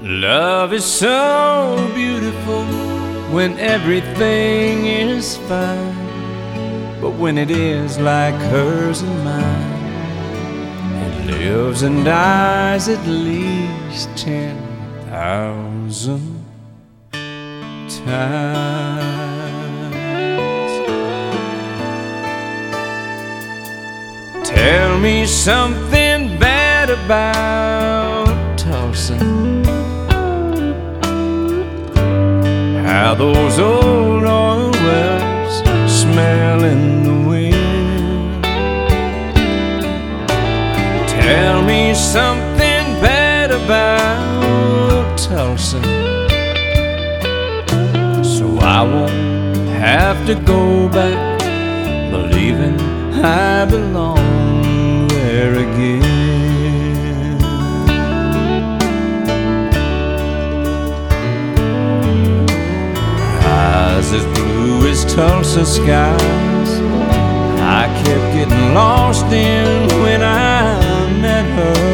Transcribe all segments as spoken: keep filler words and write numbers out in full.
Love is so beautiful when everything is fine, but when it is like hers and mine, it lives and dies at least ten thousand times. Tell me something bad about Tulsa, how those old oil wells smell in the wind. Tell me something bad about Tulsa, so I won't have to go back believing I belong there again. As blue as Tulsa skies, I kept getting lost in when I met her.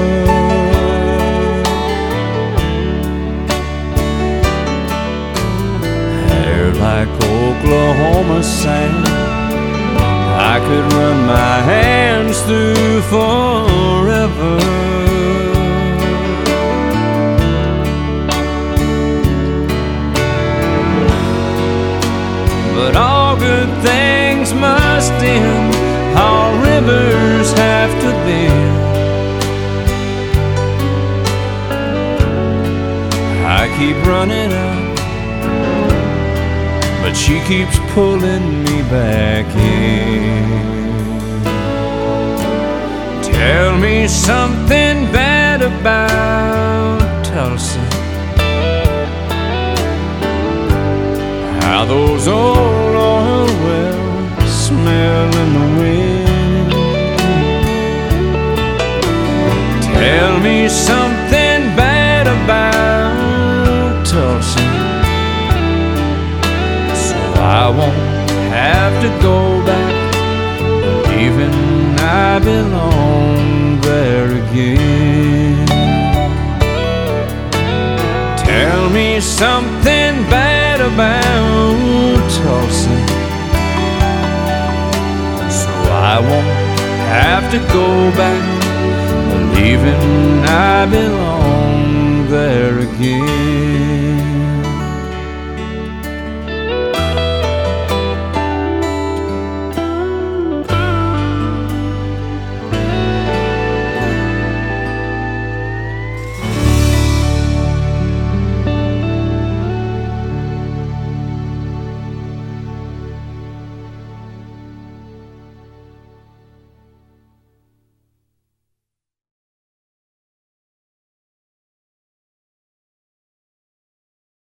Hair like Oklahoma sand, I could run my hands through forever. But all good things must end, all rivers have to bend. I keep running out, but she keeps pulling me back in. Tell me something bad about Tulsa, how those old oil wells smell in the wind. Tell me something bad about Tulsa, so I won't have to go back believing I belong there again. Tell me something bad about Tulsa, so I won't have to go back believing I belong there again.